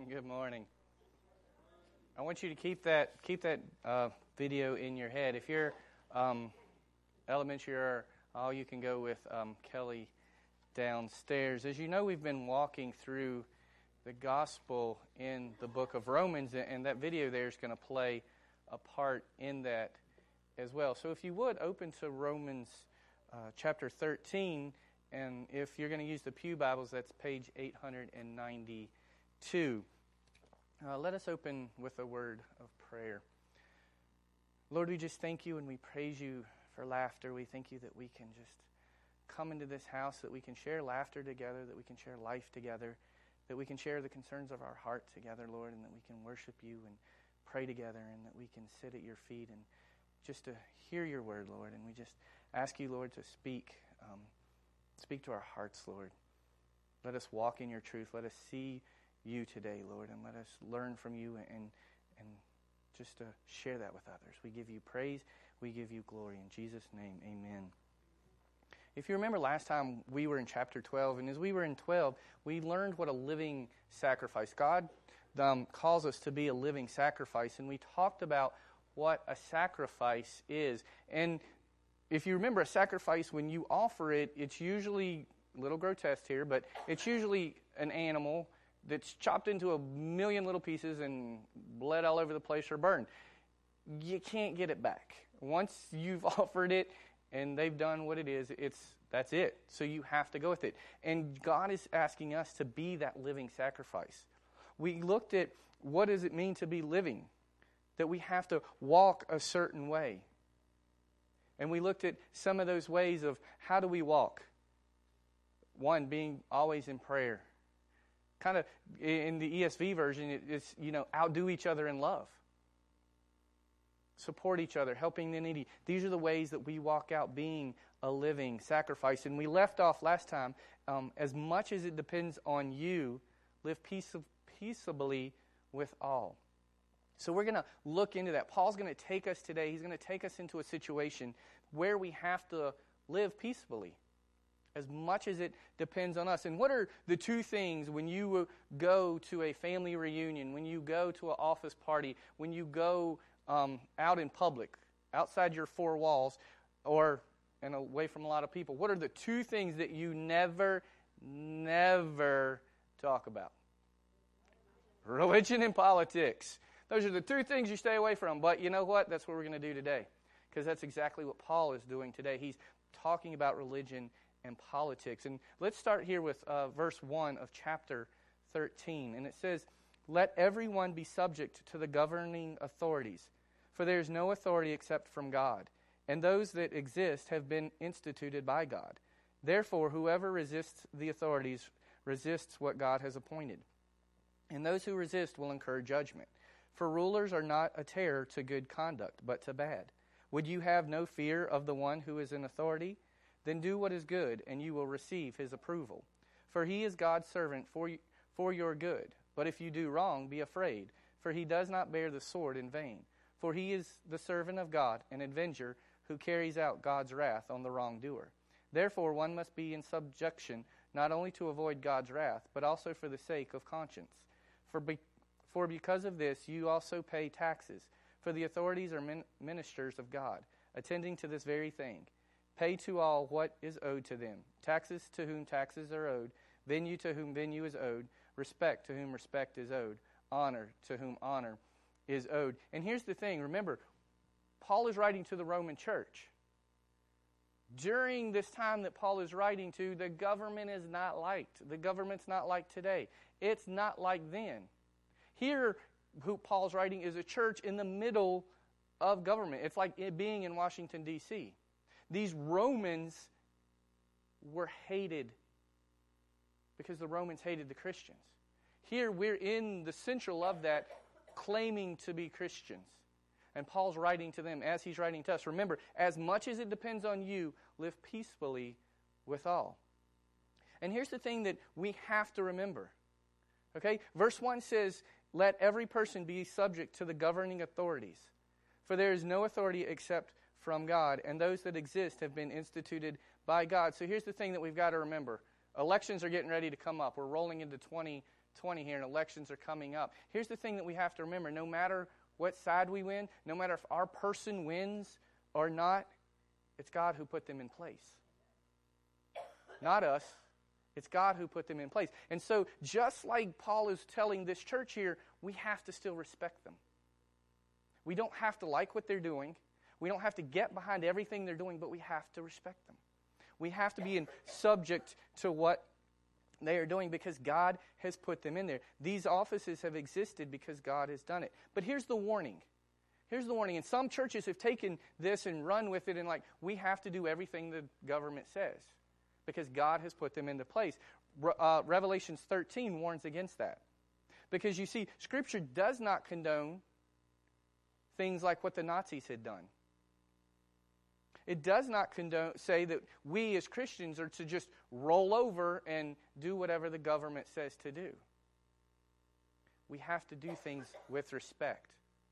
Good morning. I want you to keep that video in your head. If you're elementary or all, you can go with Kelly downstairs. As you know, we've been walking through the gospel in the book of Romans, and that video there is going to play a part in that as well. So if you would, open to Romans chapter 13, and if you're going to use the Pew Bibles, that's page 892. Let us open with a word of prayer. Lord, we just thank you and we praise you for laughter. We thank you that we can just come into this house, that we can share laughter together, that we can share life together, that we can share the concerns of our heart together, Lord, and that we can worship you and pray together, and that we can sit at your feet and just to hear your word, Lord. And we just ask you, Lord, to speak to our hearts, Lord. Let us walk in your truth. Let us see you today, Lord, and let us learn from you and just to share that with others. We give you praise. We give you glory. In Jesus' name, amen. If you remember last time, we were in chapter 12, and as we were in 12, we learned what a living sacrifice. God calls us to be a living sacrifice, and we talked about what a sacrifice is. And if you remember, a sacrifice, when you offer it, it's usually, a little grotesque here, but it's usually an animal that's chopped into a million little pieces and bled all over the place or burned. You can't get it back. Once you've offered it and they've done what it is, that's it. So you have to go with it. And God is asking us to be that living sacrifice. We looked at what does it mean to be living, that we have to walk a certain way. And we looked at some of those ways of how do we walk. One, being always in prayer. Kind of in the ESV version, it's, outdo each other in love. Support each other, helping the needy. These are the ways that we walk out being a living sacrifice. And we left off last time, as much as it depends on you, live peaceably with all. So we're going to look into that. Paul's going to take us today, he's going to take us into a situation where we have to live peaceably, as much as it depends on us. And what are the two things when you go to a family reunion, when you go to an office party, when you go out in public, outside your four walls, and away from a lot of people? What are the two things that you never talk about? Religion and politics. Those are the two things you stay away from. But you know what? That's what we're going to do today, because that's exactly what Paul is doing today. He's talking about religion and politics. And let's start here with verse 1 of chapter 13. And it says, "Let everyone be subject to the governing authorities, for there is no authority except from God, and those that exist have been instituted by God. Therefore, whoever resists the authorities resists what God has appointed. And those who resist will incur judgment. For rulers are not a terror to good conduct, but to bad. Would you have no fear of the one who is in authority? Then do what is good, and you will receive his approval. For he is God's servant for your good. But if you do wrong, be afraid, for he does not bear the sword in vain. For he is the servant of God, an avenger, who carries out God's wrath on the wrongdoer. Therefore one must be in subjection, not only to avoid God's wrath, but also for the sake of conscience. For because of this you also pay taxes, for the authorities are ministers of God, attending to this very thing. Pay to all what is owed to them, taxes to whom taxes are owed, venue to whom venue is owed, respect to whom respect is owed, honor to whom honor is owed." And here's the thing, remember, Paul is writing to the Roman church. During this time that Paul is writing to, the government is not liked. The government's not like today. It's not like then. Here, who Paul's writing is a church in the middle of government. It's like it being in Washington, D.C. These Romans were hated because the Romans hated the Christians. Here, we're in the central of that, claiming to be Christians. And Paul's writing to them as he's writing to us. Remember, as much as it depends on you, live peacefully with all. And here's the thing that we have to remember. Okay? Verse 1 says, "Let every person be subject to the governing authorities. For there is no authority except from God, and those that exist have been instituted by God." So here's the thing that we've got to remember. Elections are getting ready to come up. We're rolling into 20 2020 here, and elections are coming up. Here's the thing that we have to remember. No matter what side we win, no matter if our person wins or not, it's God who put them in place. Not us. It's God who put them in place. And so, just like Paul is telling this church here, we have to still respect them. We don't have to like what they're doing. We don't have to get behind everything they're doing, but we have to respect them. We have to be subject to what they are doing because God has put them in there. These offices have existed because God has done it. But here's the warning. Here's the warning. And some churches have taken this and run with it and we have to do everything the government says because God has put them into place. Revelations 13 warns against that. Because you see, Scripture does not condone things like what the Nazis had done. It does not say that we as Christians are to just roll over and do whatever the government says to do. We have to do things with respect.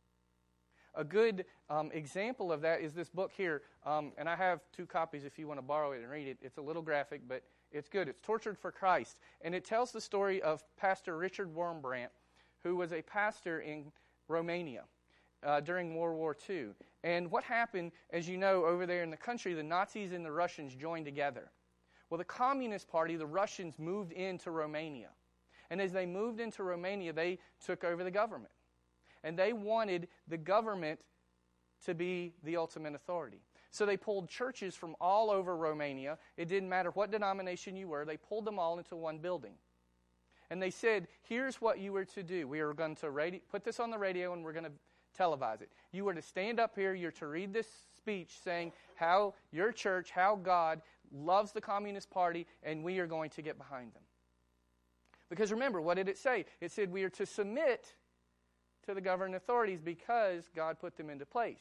A good example of that is this book here, and I have 2 copies if you want to borrow it and read it. It's a little graphic, but it's good. It's Tortured for Christ, and it tells the story of Pastor Richard Wurmbrand, who was a pastor in Romania during World War II. And what happened, as you know, over there in the country, the Nazis and the Russians joined together. Well, the Communist Party, the Russians, moved into Romania. And as they moved into Romania, they took over the government. And they wanted the government to be the ultimate authority. So they pulled churches from all over Romania. It didn't matter what denomination you were. They pulled them all into one building. And they said, here's what you were to do. We are going to put this on the radio and we're going to televise it. You were to stand up here, you're to read this speech saying how your church, how God loves the Communist Party, and we are going to get behind them. Because remember, what did it say? It said we are to submit to the governing authorities because God put them into place.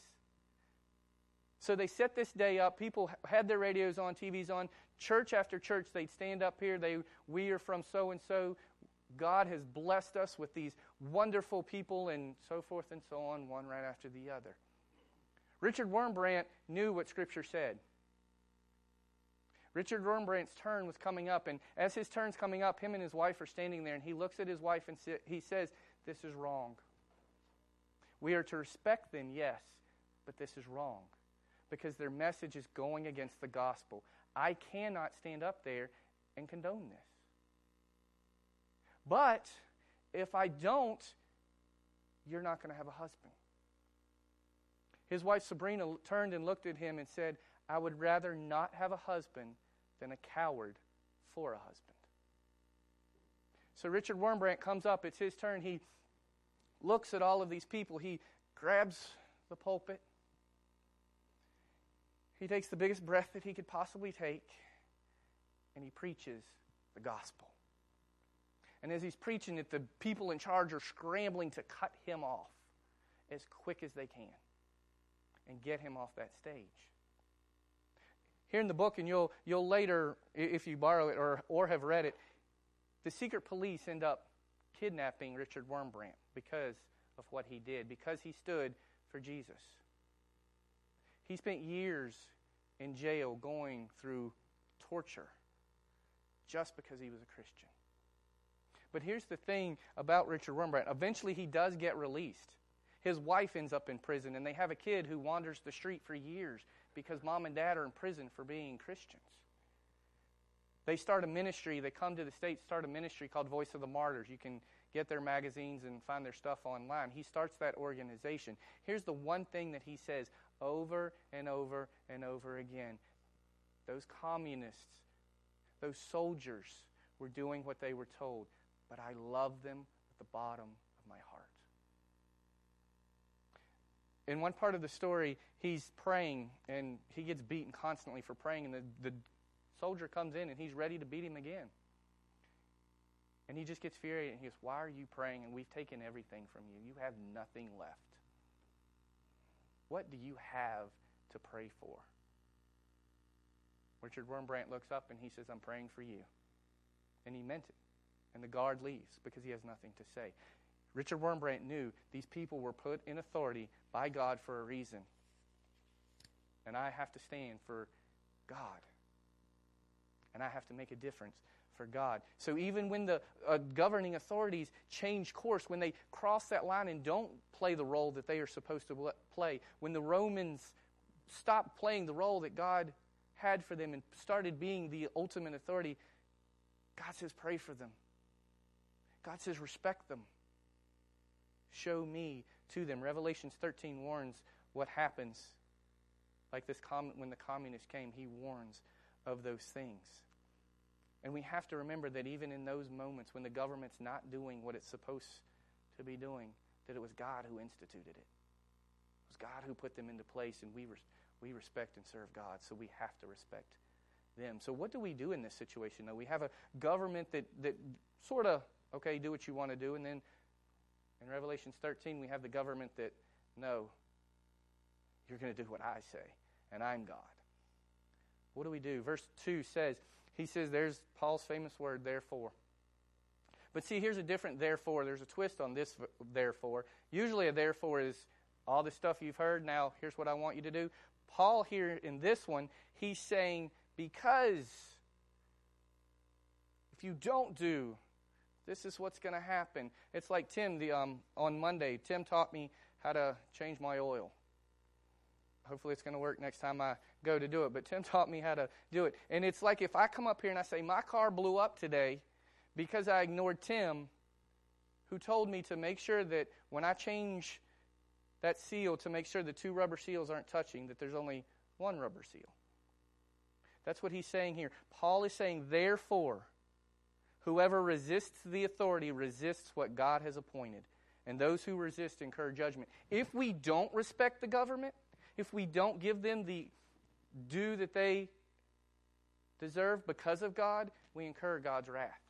So they set this day up. People had their radios on, TVs on. Church after church, they'd stand up here. We are from so-and-so. God has blessed us with these wonderful people and so forth and so on, one right after the other. Richard Wurmbrand knew what Scripture said. Richard Wurmbrand's turn was coming up, and as his turn's coming up, him and his wife are standing there, and he looks at his wife and he says, this is wrong. We are to respect them, yes, but this is wrong because their message is going against the gospel. I cannot stand up there and condone this. But if I don't, you're not going to have a husband. His wife Sabrina turned and looked at him and said, I would rather not have a husband than a coward for a husband. So Richard Wurmbrand comes up. It's his turn. He looks at all of these people. He grabs the pulpit. He takes the biggest breath that he could possibly take, and he preaches the gospel. And as he's preaching it, the people in charge are scrambling to cut him off as quick as they can and get him off that stage. Here in the book, and you'll later, if you borrow it or have read it, the secret police end up kidnapping Richard Wurmbrand because of what he did, because he stood for Jesus. He spent years in jail going through torture just because he was a Christian. But here's the thing about Richard Wurmbrand. Eventually he does get released. His wife ends up in prison, and they have a kid who wanders the street for years because mom and dad are in prison for being Christians. They start a ministry. They come to the States, start a ministry called Voice of the Martyrs. You can get their magazines and find their stuff online. He starts that organization. Here's the one thing that he says over and over and over again. Those communists, those soldiers were doing what they were told, but I love them at the bottom of my heart. In one part of the story, he's praying, and he gets beaten constantly for praying, and the soldier comes in, and he's ready to beat him again. And he just gets furious, and he goes, why are you praying, and we've taken everything from you? You have nothing left. What do you have to pray for? Richard Wurmbrand looks up, and he says, I'm praying for you. And he meant it. And the guard leaves because he has nothing to say. Richard Wurmbrand knew these people were put in authority by God for a reason. And I have to stand for God. And I have to make a difference for God. So even when the governing authorities change course, when they cross that line and don't play the role that they are supposed to play, when the Romans stopped playing the role that God had for them and started being the ultimate authority, God says, pray for them. God says, respect them. Show me to them. Revelations 13 warns what happens. Like this when the communist came, he warns of those things. And we have to remember that even in those moments when the government's not doing what it's supposed to be doing, that it was God who instituted it. It was God who put them into place, and we respect and serve God, so we have to respect them. So what do we do in this situation, though? We have a government that sort of, okay, do what you want to do, and then in Revelations 13 we have the government that, no, you're going to do what I say, and I'm God. What do we do? Verse 2 says, he says, there's Paul's famous word, therefore. But see, here's a different therefore. There's a twist on this therefore. Usually a therefore is all the stuff you've heard, now here's what I want you to do. Paul here in this one, he's saying, because if you don't do, this is what's going to happen. It's like Tim, on Monday, Tim taught me how to change my oil. Hopefully it's going to work next time I go to do it. But Tim taught me how to do it. And it's like if I come up here and I say, my car blew up today because I ignored Tim, who told me to make sure that when I change that seal, to make sure the two rubber seals aren't touching, that there's only one rubber seal. That's what he's saying here. Paul is saying, therefore, whoever resists the authority resists what God has appointed. And those who resist incur judgment. If we don't respect the government, if we don't give them the due that they deserve because of God, we incur God's wrath.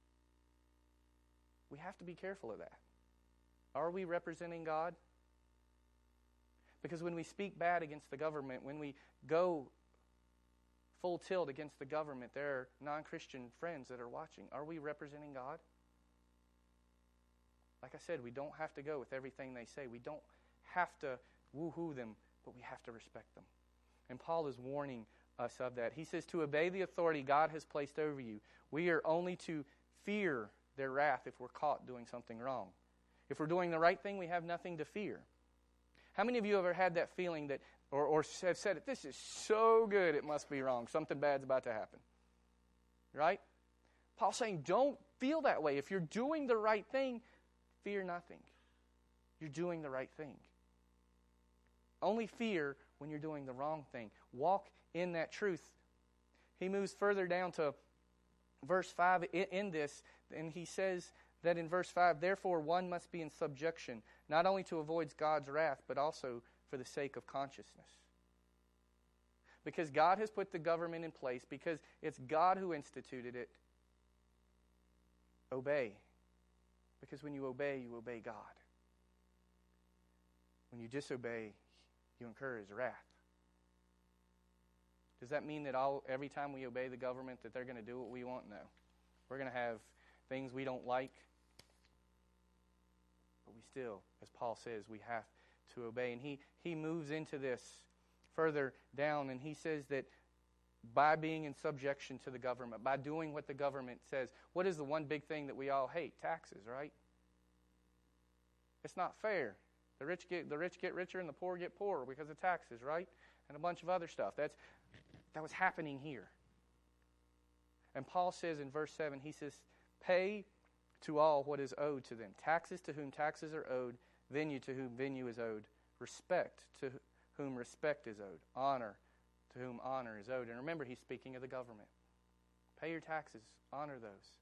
We have to be careful of that. Are we representing God? Because when we speak bad against the government, when we go full tilt against the government, there are non-Christian friends that are watching. Are we representing God? Like I said, we don't have to go with everything they say. We don't have to woo-hoo them, but we have to respect them. And Paul is warning us of that. He says to obey the authority God has placed over you. We are only to fear their wrath if we're caught doing something wrong. If we're doing the right thing, we have nothing to fear. How many of you have ever had that feeling that, or have said, this is so good it must be wrong. Something bad's about to happen. Right? Paul's saying don't feel that way. If you're doing the right thing, fear nothing. You're doing the right thing. Only fear when you're doing the wrong thing. Walk in that truth. He moves further down to verse 5 in this, and he says that in verse 5, therefore one must be in subjection, not only to avoid God's wrath, but also for the sake of consciousness. Because God has put the government in place, because it's God who instituted it, obey. Because when you obey God. When you disobey, you incur His wrath. Does that mean that every time we obey the government that they're going to do what we want? No. We're going to have things we don't like. But we still, as Paul says, we have to obey. And he moves into this further down, and he says that by being in subjection to the government, by doing what the government says, what is the one big thing that we all hate? Taxes, right? It's not fair. The rich get richer and the poor get poorer because of taxes, right? And a bunch of other stuff. That was happening here. And Paul says in verse 7, he says, pay to all what is owed to them. Taxes to whom taxes are owed, venue to whom venue is owed, respect to whom respect is owed, honor to whom honor is owed. And remember, he's speaking of the government. Pay your taxes, honor those.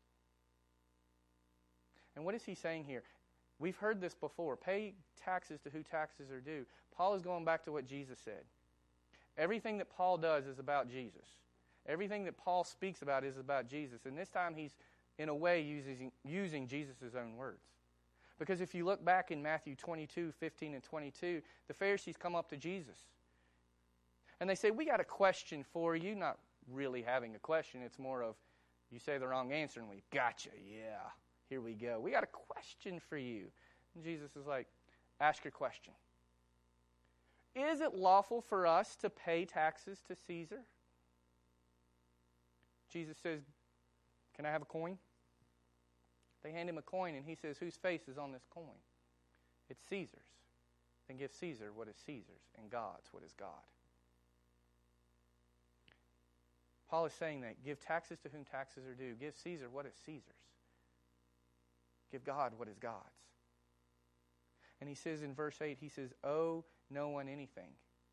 And what is he saying here? We've heard this before. Pay taxes to who taxes are due. Paul is going back to what Jesus said. Everything that Paul does is about Jesus. Everything that Paul speaks about is about Jesus. And this time he's, in a way, using Jesus' own words. Because if you look back in Matthew 22, 15 and 22, the Pharisees come up to Jesus. And they say, we got a question for you. Not really having a question. It's more of, you say the wrong answer and we gotcha. Yeah, here we go. We got a question for you. And Jesus is like, ask your question. Is it lawful for us to pay taxes to Caesar? Jesus says, Can I have a coin? They hand him a coin, and he says, whose face is on this coin? It's Caesar's. Then give Caesar what is Caesar's, and God's what is God. Paul is saying that give taxes to whom taxes are due. Give Caesar what is Caesar's. Give God what is God's. And he says in verse 8, he says, owe no one anything.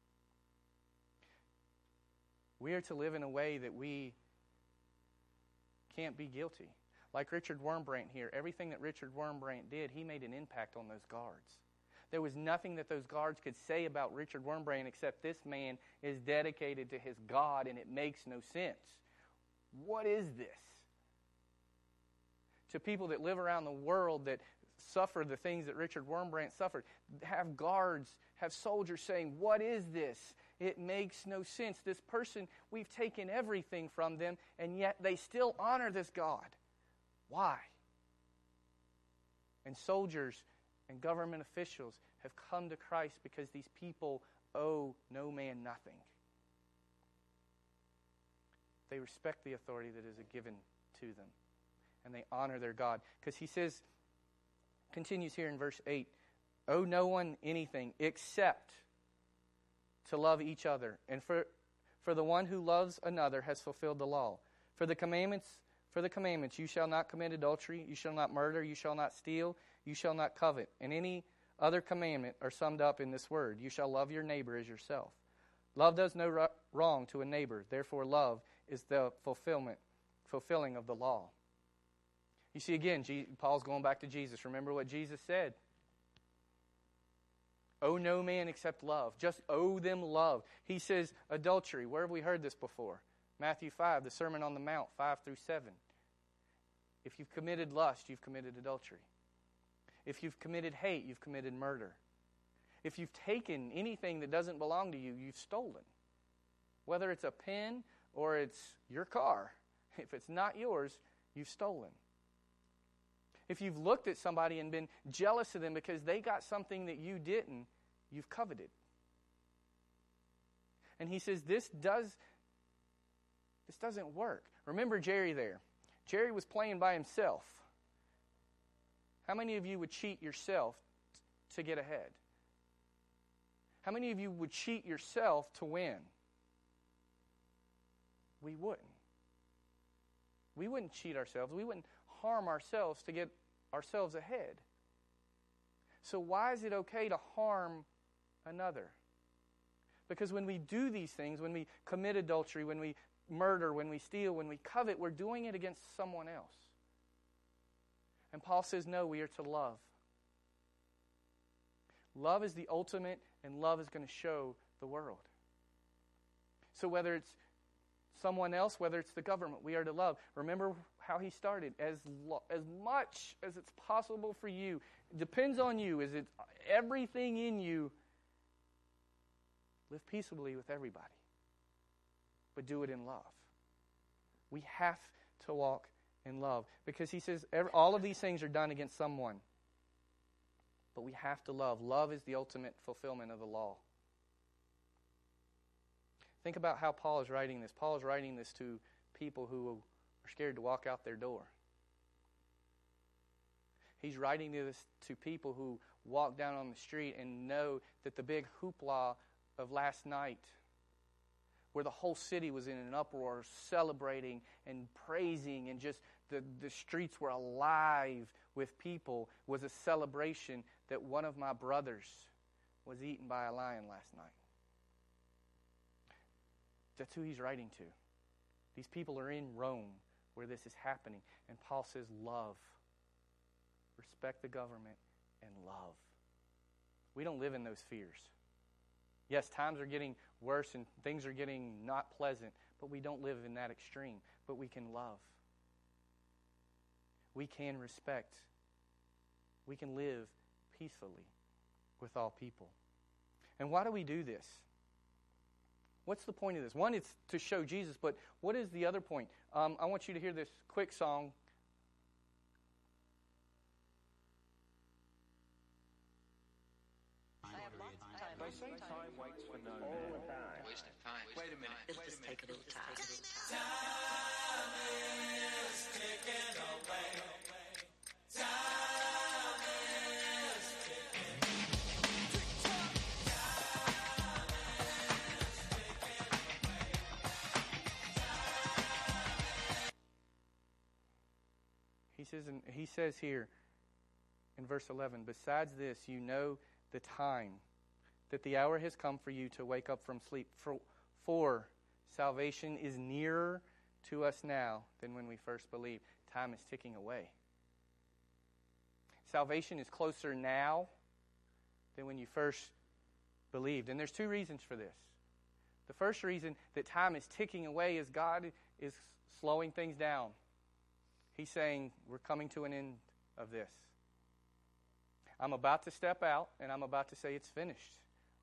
We are to live in a way that we can't be guilty. Like Richard Wurmbrand here, everything that Richard Wurmbrand did, he made an impact on those guards. There was nothing that those guards could say about Richard Wurmbrand except this man is dedicated to his God and it makes no sense. What is this? To people that live around the world that suffer the things that Richard Wurmbrand suffered, have guards, have soldiers saying, what is this? It makes no sense. This person, we've taken everything from them, and yet they still honor this God. Why? And soldiers and government officials have come to Christ because these people owe no man nothing. They respect the authority that is given to them, and they honor their God. Because he says, continues here in verse 8, owe no one anything except to love each other. And for the one who loves another has fulfilled the law. For the commandments, you shall not commit adultery, you shall not murder, you shall not steal, you shall not covet. And any other commandment are summed up in this word, you shall love your neighbor as yourself. Love does no wrong to a neighbor. Therefore, love is the fulfilling of the law. You see, again, Paul's going back to Jesus. Remember what Jesus said. Owe no man except love. Just owe them love. He says adultery. Where have we heard this before? Matthew 5, the Sermon on the Mount, 5 through 7. If you've committed lust, you've committed adultery. If you've committed hate, you've committed murder. If you've taken anything that doesn't belong to you, you've stolen. Whether it's a pen or it's your car, if it's not yours, you've stolen. If you've looked at somebody and been jealous of them because they got something that you didn't, you've coveted. And he says this doesn't work. Remember Jerry there. Jerry was playing by himself. How many of you would cheat yourself to get ahead? How many of you would cheat yourself to win? We wouldn't. We wouldn't cheat ourselves. We wouldn't harm ourselves to get ourselves ahead. So why is it okay to harm another? Because when we do these things, when we commit adultery, when we murder, when we steal, when we covet, we're doing it against someone else. And Paul says, no, we are to love. Love is the ultimate, and love is going to show the world. So whether it's someone else, whether it's the government, we are to love. Remember how he started. As much as it's possible for you, it depends on you. Is it everything in you? Live peaceably with everybody. But do it in love. We have to walk in love. Because he says all of these things are done against someone. But we have to love. Love is the ultimate fulfillment of the law. Think about how Paul is writing this. Paul is writing this to people who are scared to walk out their door. He's writing this to people who walk down on the street and know that the big hoopla of last night, where the whole city was in an uproar, celebrating and praising, and just the streets were alive with people, was a celebration that one of my brothers was eaten by a lion last night. That's who he's writing to. These people are in Rome where this is happening. And Paul says, love. Respect the government and love. We don't live in those fears. Yes, times are getting worse and things are getting not pleasant, but we don't live in that extreme. But we can love. We can respect. We can live peacefully with all people. And why do we do this? What's the point of this? One, it's to show Jesus, but what is the other point? I want you to hear this quick song. They say time waits for no man. All the time. Waste of time. Wait a minute. It'll just take a little time. Time is ticking. He says here in verse 11, besides this, you know the time, that the hour has come for you to wake up from sleep. For salvation is nearer to us now than when we first believed. Time is ticking away. Salvation is closer now than when you first believed. And there's two reasons for this. The first reason that time is ticking away is God is slowing things down. He's saying, we're coming to an end of this. I'm about to step out, and I'm about to say it's finished.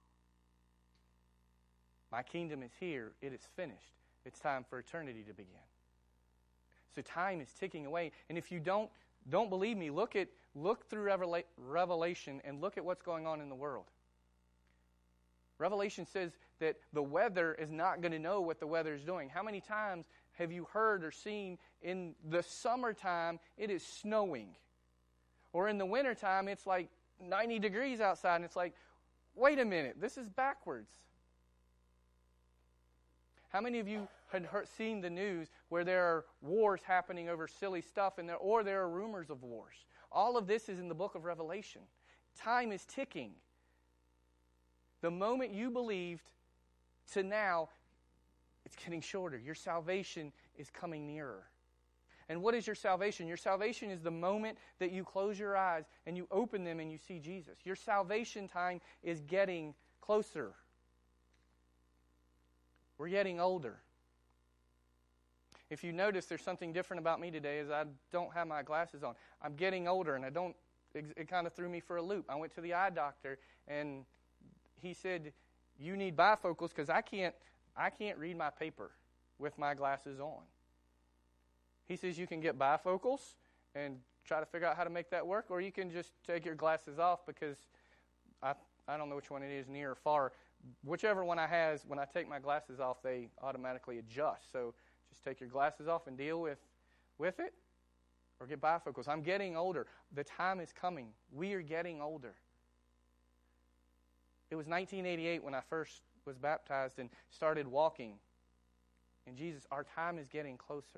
My kingdom is here. It is finished. It's time for eternity to begin. So time is ticking away. And if you don't believe me, look through Revelation and look at what's going on in the world. Revelation says that the weather is not going to know what the weather is doing. How many times have you heard or seen in the summertime it is snowing? Or in the wintertime it's like 90 degrees outside and it's like, wait a minute, this is backwards. How many of you had seen the news where there are wars happening over silly stuff or there are rumors of wars? All of this is in the book of Revelation. Time is ticking. The moment you believed to now, it's getting shorter. Your salvation is coming nearer. And what is your salvation? Your salvation is the moment that you close your eyes and you open them and you see Jesus. Your salvation time is getting closer. We're getting older. If you notice, there's something different about me today is I don't have my glasses on. I'm getting older and it kind of threw me for a loop. I went to the eye doctor and he said, you need bifocals because I can't read my paper with my glasses on. He says you can get bifocals and try to figure out how to make that work, or you can just take your glasses off because I don't know which one it is, near or far. Whichever one I has, when I take my glasses off, they automatically adjust. So just take your glasses off and deal with it, or get bifocals. I'm getting older. The time is coming. We are getting older. It was 1988 when I first was baptized and started walking. And Jesus, our time is getting closer.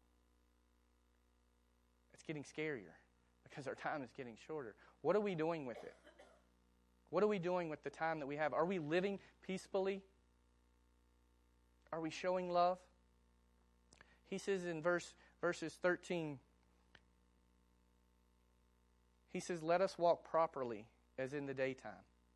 It's getting scarier because our time is getting shorter. What are we doing with it? What are we doing with the time that we have? Are we living peacefully? Are we showing love? He says in verses 13, he says, let us walk properly as in the daytime.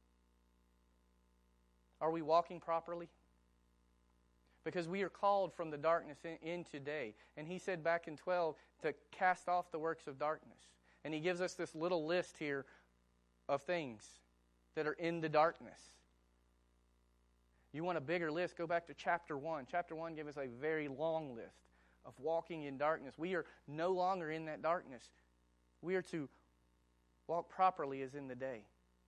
Are we walking properly? Because we are called from the darkness into day. And he said back in 12 to cast off the works of darkness. And he gives us this little list here of things that are in the darkness. You want a bigger list? Go back to chapter 1. Chapter 1 gave us a very long list of walking in darkness. We are no longer in that darkness. We are to walk properly as in the day.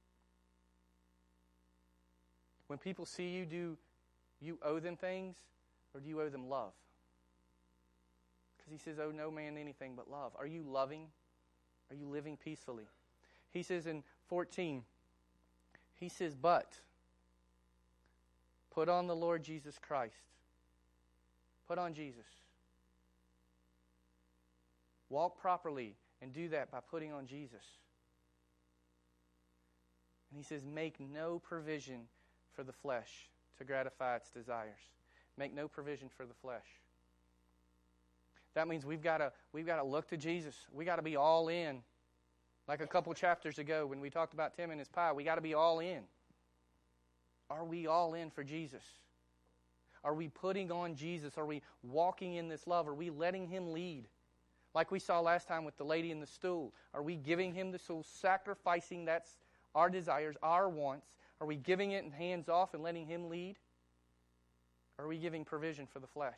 When people see you, do you owe them things or do you owe them love? Because he says, owe no man anything but love. Are you loving? Are you living peacefully? He says in 14, he says, but put on the Lord Jesus Christ. Put on Jesus. Walk properly and do that by putting on Jesus. And he says, make no provision for the flesh to gratify its desires. Make no provision for the flesh. That means we've got to look to Jesus. We got to be all in. Like a couple chapters ago when we talked about Tim and his pie, we got to be all in. Are we all in for Jesus? Are we putting on Jesus? Are we walking in this love? Are we letting him lead? Like we saw last time with the lady in the stool. Are we giving him the stool, sacrificing that's our desires, our wants? Are we giving it hands off and letting him lead? Or are we giving provision for the flesh?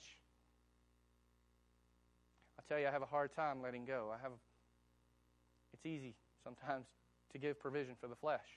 I tell you, I have a hard time letting go. It's easy sometimes to give provision for the flesh.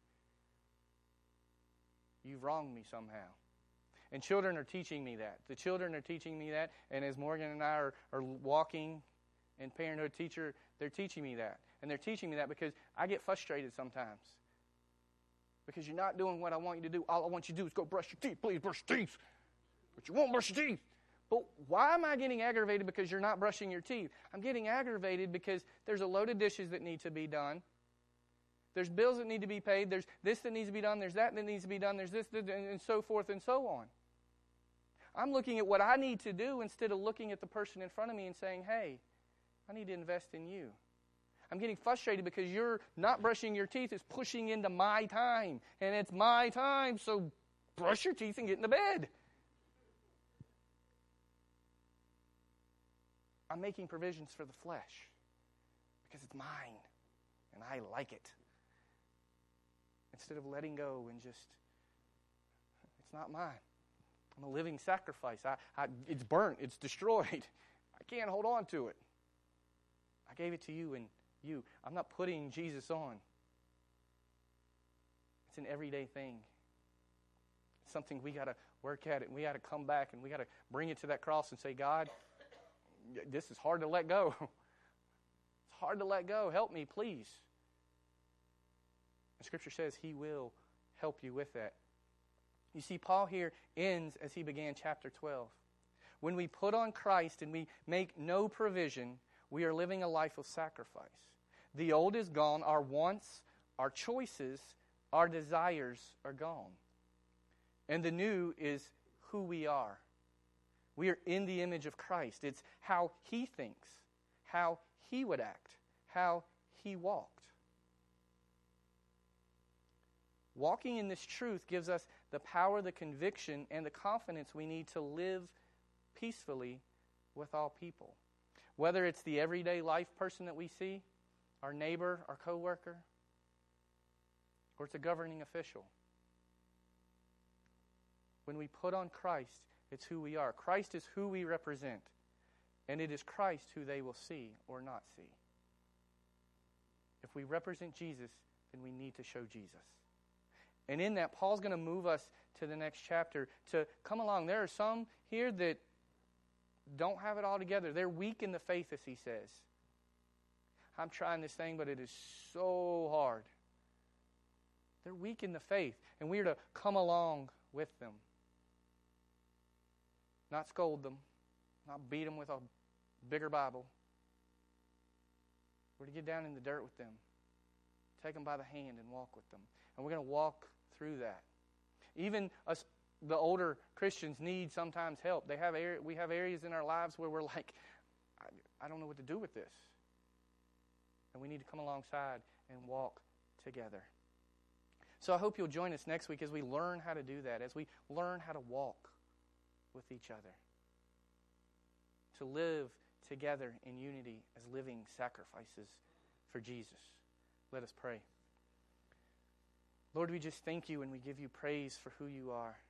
You've wronged me somehow. And children are teaching me that. The children are teaching me that. And as Morgan and I are walking in parenthood teacher, they're teaching me that. And they're teaching me that because I get frustrated sometimes. Because you're not doing what I want you to do. All I want you to do is go brush your teeth. Please brush your teeth. But you won't brush your teeth. But why am I getting aggravated because you're not brushing your teeth? I'm getting aggravated because there's a load of dishes that need to be done. There's bills that need to be paid. There's this that needs to be done. There's that needs to be done. There's this, and so forth and so on. I'm looking at what I need to do instead of looking at the person in front of me and saying, hey, I need to invest in you. I'm getting frustrated because you're not brushing your teeth is pushing into my time. And it's my time, so brush your teeth and get into bed. I'm making provisions for the flesh because it's mine and I like it. Instead of letting go and just, it's not mine. I'm a living sacrifice. It's burnt. It's destroyed. I can't hold on to it. I gave it to you and you. I'm not putting Jesus on. It's an everyday thing. It's something we got to work at it, and we got to come back, and we got to bring it to that cross and say, God, this is hard to let go. It's hard to let go. Help me, please. And Scripture says He will help you with that. You see, Paul here ends as he began chapter 12. When we put on Christ and we make no provision, we are living a life of sacrifice. The old is gone. Our wants, our choices, our desires are gone. And the new is who we are. We are in the image of Christ. It's how He thinks, how He would act, how He walked. Walking in this truth gives us the power, the conviction, and the confidence we need to live peacefully with all people. Whether it's the everyday life person that we see, our neighbor, our coworker, or it's a governing official. When we put on Christ, it's who we are. Christ is who we represent. And it is Christ who they will see or not see. If we represent Jesus, then we need to show Jesus. And in that, Paul's going to move us to the next chapter to come along. There are some here that don't have it all together. They're weak in the faith, as he says. I'm trying this thing, but it is so hard. They're weak in the faith, and we are to come along with them. Not scold them, not beat them with a bigger Bible. We're to get down in the dirt with them, take them by the hand and walk with them. And we're going to walk through that. Even us, the older Christians, need sometimes help. We have areas in our lives where we're like, I don't know what to do with this. And we need to come alongside and walk together. So I hope you'll join us next week as we learn how to do that, as we learn how to walk with each other, to live together in unity as living sacrifices for Jesus. Let us pray. Lord, we just thank you and we give you praise for who you are.